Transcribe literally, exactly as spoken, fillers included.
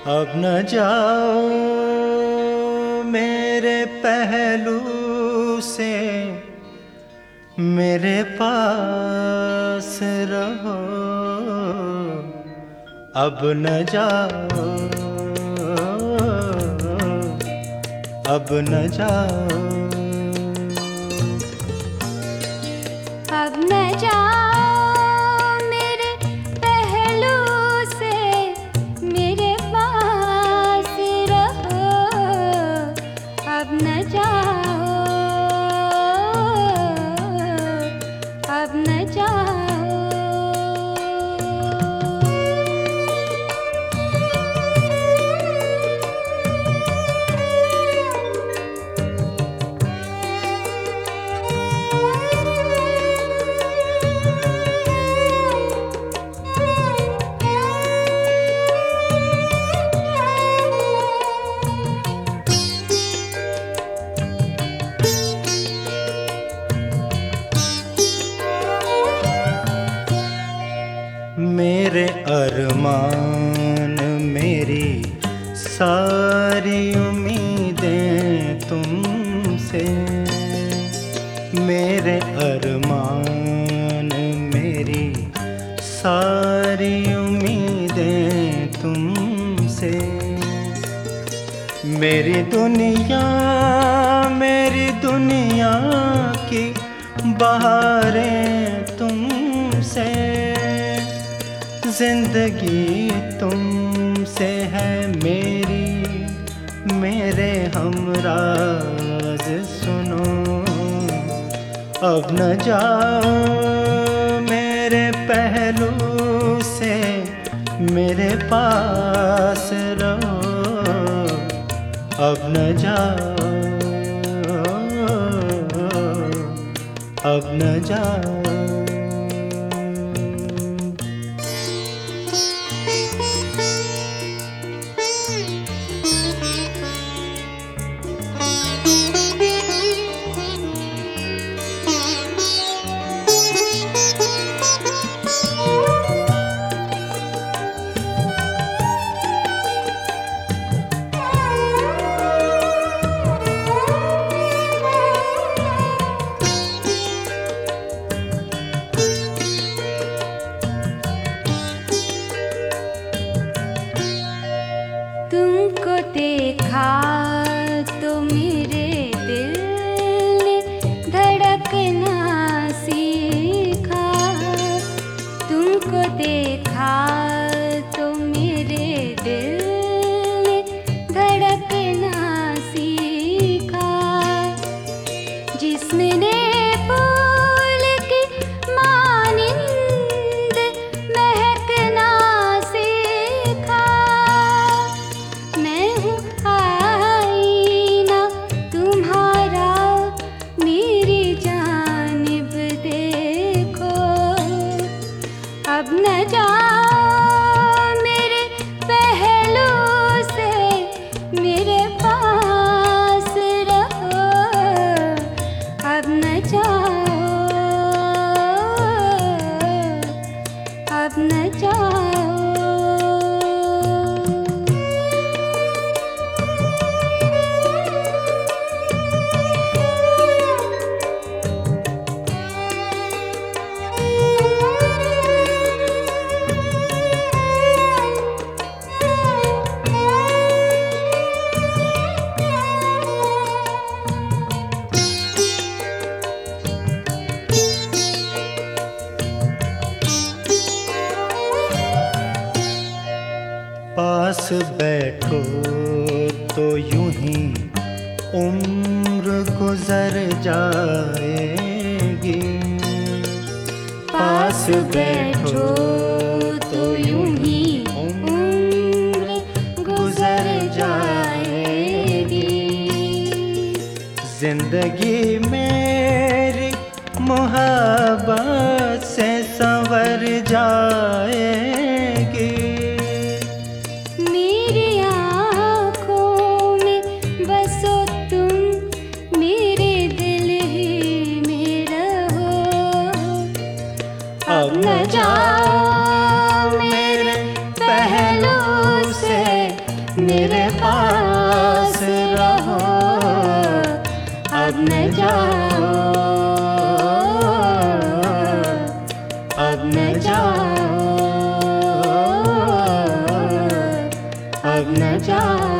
अब न जाओ मेरे पहलू से, मेरे पास रहो। अब न जाओ, अब न जाओ, अब न जाओ मेरे पहलू से, मेरे पास रहो। अब न जाओ, अब न जाओ। मेरे अरमान, मेरी सारी उम्मीदें तुमसे। मेरे अरमान, मेरी सारी उम्मीदें तुमसे। मेरी दुनिया, मेरी दुनिया की बहारें तुमसे। जिंदगी तुमसे है मेरी, मेरे हमराज सुनो। अब न जाओ मेरे पहलू से, मेरे पास रहो। अब न जाओ, अब न जाओ। तुमको देखा तो मेरे दिल ने धड़कना सीखा। तुमको देखा तो मेरे दिल ने धड़कना सीखा। जिसने फूल की मानिंद महकना सीखा। मैं हूँ आईना तुम्हारा, मेरी जानिब देखो। अब न जाओ मेरे पहलू से, मेरे पास रहो। अब न जाओ, अब न जाओ। पास बैठो तो यूं ही उम्र गुजर जाएगी। पास बैठो तो यूं ही उम्र गुजर जाएगी। जिंदगी मेरी मोहब्बत से संवर जाएगी। मेरी आँखों में बसो तुम, मेरे दिल ही में रहो। अब न जाओ मेरे पहलू से, अब न जाओ, अब न जाओ, अब न जाओ।